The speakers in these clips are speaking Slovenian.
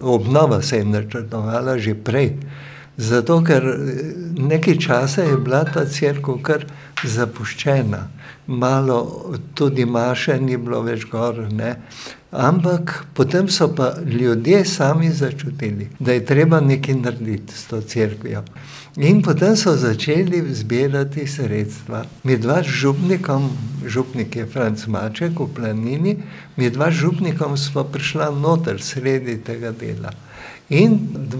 obnova se je načrtovala že prej. Zato, ker nekaj časa je bila ta cerkev kar zapuščena. Malo tudi maše ni bilo več gor, ne. Ampak potem so pa ljudje sami začutili, da je treba nekaj narediti s to cerkvijo. In potem so začeli zbirati sredstva. Midva z župnikom, župnik je Franc Maček v Planini, midva z župnikom sva prišla noter sredi tega dela. In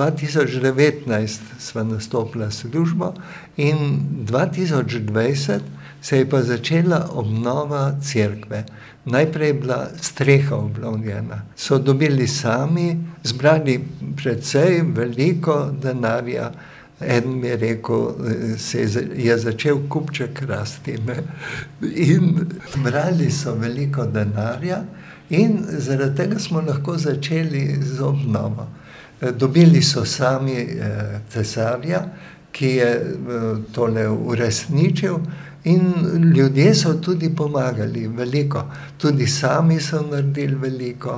2019 sva nastopila službo in 2020 se je pa začela obnova cerkve. Najprej je bila streha obnovljena. So dobili sami, zbrali precej veliko denarja. Eden mi je rekel, je začel kupček rasti, ne. In zbrali so veliko denarja in zaradi tega smo lahko začeli z obnovo. Dobili so sami cesarja, ki je tole uresničil, in ljudje so tudi pomagali veliko. Tudi sami so naredili veliko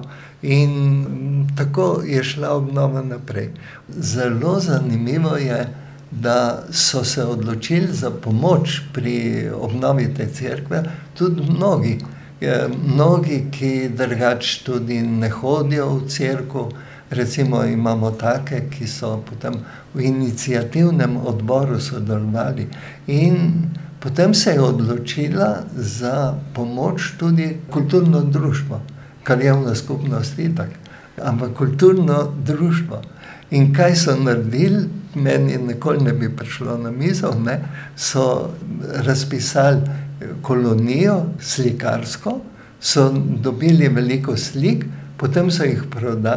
in tako je šla obnova naprej. Zelo zanimivo je, da so se odločili za pomoč pri obnovi te cerkve tudi mnogi. Mnogi, ki drugače tudi ne hodijo v cerkev. Recimo imamo take, ki so potem v iniciativnem odboru sodelovali. In potem se je odločila za pomoč tudi kulturno društvo, krajevna skupnost itak, ampak kulturno društvo. In kaj so naredili, meni nikoli ne bi prišlo na misel, ne, so razpisali kolonijo slikarsko, so dobili veliko slik, potem so jih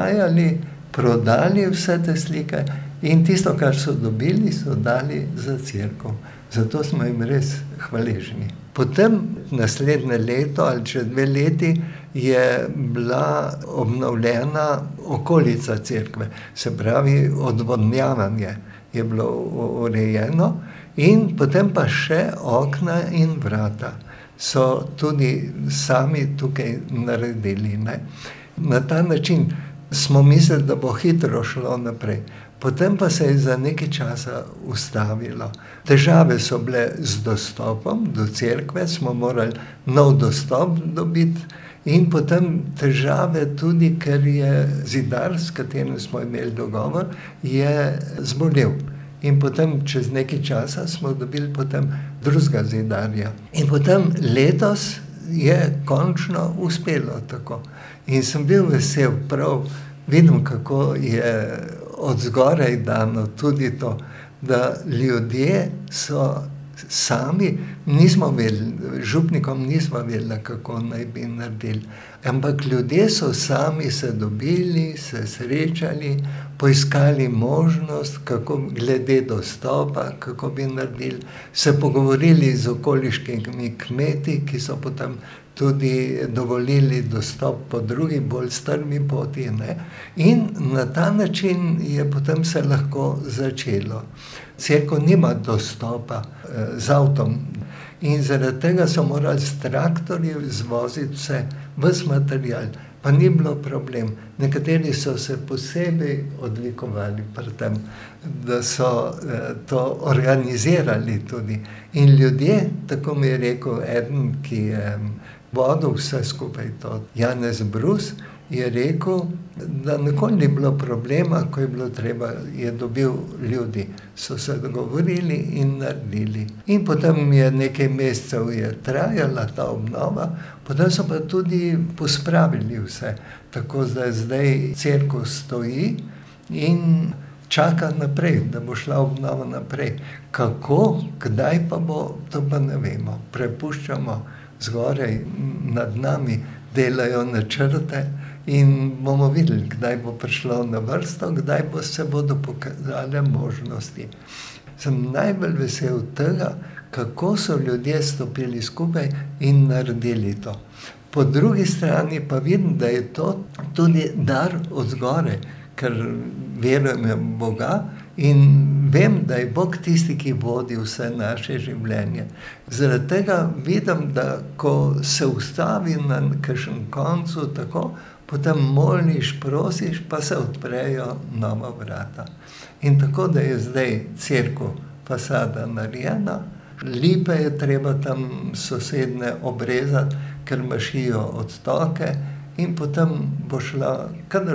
prodali vse te slike in tisto, kar so dobili, so dali za cerkev. Zato smo jim res hvaležni. Potem naslednje leto ali čez 2 leti je bila obnovljena okolica cerkve. Se pravi, odvodnjavanje je bilo urejeno in potem pa še okna in vrata so tudi sami tukaj naredili, ne. Na ta način smo mislili, da bo hitro šlo naprej. Potem pa se je za nekaj časa ustavilo. Težave so bile z dostopom do cerkve, smo morali nov dostop dobiti in potem težave tudi, ker je zidar, s katerim smo imeli dogovor, je zbolel. In potem čez nekaj časa smo dobili potem drugega zidarja. In potem letos je končno uspelo tako. In sem bil vesel, prav vidim, kako je od zgoraj dano tudi to, da ljudje so sami, nismo vedeli, župnikom nismo vedeli, kako naj bi naredili. Ampak ljudje so sami se dobili, se srečali, poiskali možnost, kako glede dostopa, kako bi naredili, se pogovorili z okoliškimi kmeti, ki so potem tudi dovolili dostop po drugi, bolj strmi poti, ne. In na ta način je potem se lahko začelo. Cerkev nima dostopa z avtom in zaradi tega so morali s traktorji zvoziti vse, ves material. Pa ni bilo problem. Nekateri so se posebej odlikovali pri tem, da so to organizirali tudi. In ljudje, tako mi je rekel eden, ki je vodil vse skupaj to, Janez Brus, je rekel, da nikoli ni bilo problema, ko je bilo treba, je dobil ljudi. So se dogovorili in naredili. In potem je nekaj mesecev je trajala ta obnova, potem so pa tudi pospravili vse. Tako da zdaj cerkev stoji in čaka naprej, da bo šla obnova naprej. Kako, kdaj pa bo, to pa ne vemo. Prepuščamo zgoraj nad nami, delajo načrte in bomo videli, kdaj bo prišlo na vrsto, kdaj se bodo pokazale možnosti. Sem najbolj vesel tega, kako so ljudje stopili skupaj in naredili to. Po drugi strani pa vidim, da je to tudi dar od zgoraj, ker verujem v Boga in vem, da je Bog tisti, ki vodi vse naše življenje. Zaradi tega vidim, da ko se ustavi na kakšnem koncu tako, potem moliš, prosiš, pa se odprejo nova vrata. In tako, da je zdaj cerkev fasada narejena, lipe je treba tam sosednje obrezati, ker mašijo odtoke, in potem bo šla, kadar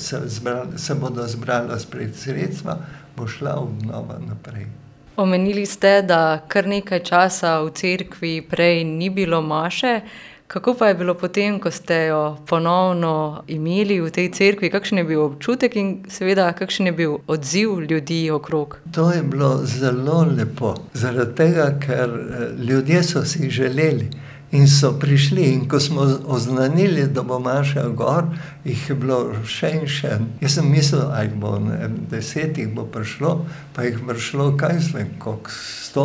se bodo zbrala spet sredstva, bo šla obnova naprej. Omenili ste, da kar nekaj časa v cerkvi prej ni bilo maše. Kako pa je bilo potem, ko ste jo ponovno imeli v tej cerkvi? Kakšen je bil občutek in seveda kakšen je bil odziv ljudi okrog? To je bilo zelo lepo, zaradi tega, ker ljudje so si želeli in so prišli. In ko smo oznanili, da bo maša gor, jih je bilo še in še. Jaz sem mislil, aj bo 10 jih bo prišlo, pa jih prišlo, kaj zvem, koliko 100,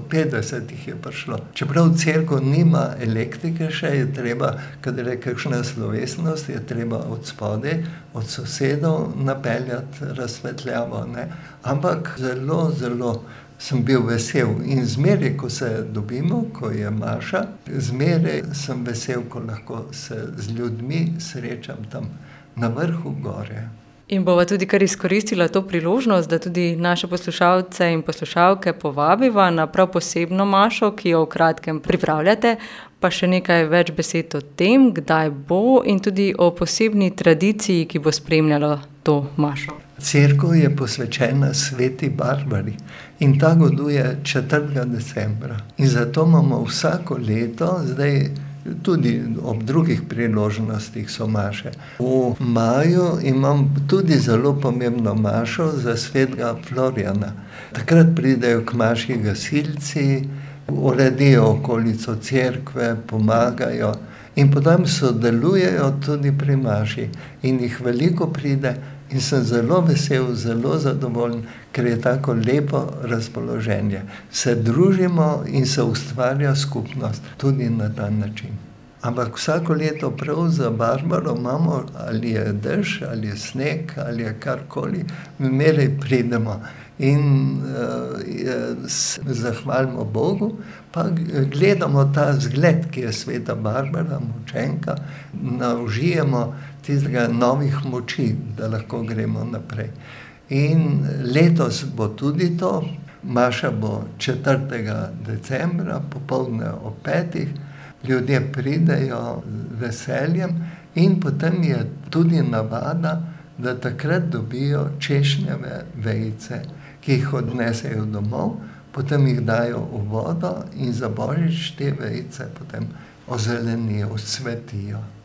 150 jih je prišlo. Čeprav cerkev nima elektrike še, je treba, kadar je kakšna slovesnost, je treba od spodaj, od sosedov napeljati razsvetljavo, ne. Ampak zelo, zelo sem bil vesel in zmeraj, ko se dobimo, ko je maša, zmeraj sem vesel, ko lahko se z ljudmi srečam tam na vrhu gore. In bova tudi kar izkoristila to priložnost, da tudi naše poslušalce in poslušalke povabiva na prav posebno mašo, ki jo v kratkem pripravljate, pa še nekaj več besed o tem, kdaj bo in tudi o posebni tradiciji, ki bo spremljala to mašo. Cerkev je posvečena sveti Barbari in ta goduje 4. decembra. In zato imamo vsako leto, zdaj tudi ob drugih priložnostih so maše. V maju imam tudi zelo pomembno mašo za svetega Florjana. Takrat pridejo k maši gasilci, uredijo okolico cerkve, pomagajo in potem sodelujejo tudi pri maši in jih veliko pride. In sem zelo vesel, zelo zadovoljen, ker je tako lepo razpoloženje. Se družimo in se ustvarja skupnost tudi na ta način. Ampak vsako leto prav za Barbaro imamo, ali je dež, ali je sneg, ali je karkoli, zmeraj pridemo in zahvalimo Bogu, pa gledamo ta zgled, ki je sveta Barbara, mučenka, naužijemo tistega novih moči, da lahko gremo naprej. In letos bo tudi to, maša bo 4. decembra, popoldne ob 5. Ljudje pridejo z veseljem in potem je tudi navada, da takrat dobijo češnjeve vejice, ki jih odnesejo domov, potem jih dajo v vodo in za Božič te vejice potem ozelenijo, cvetijo.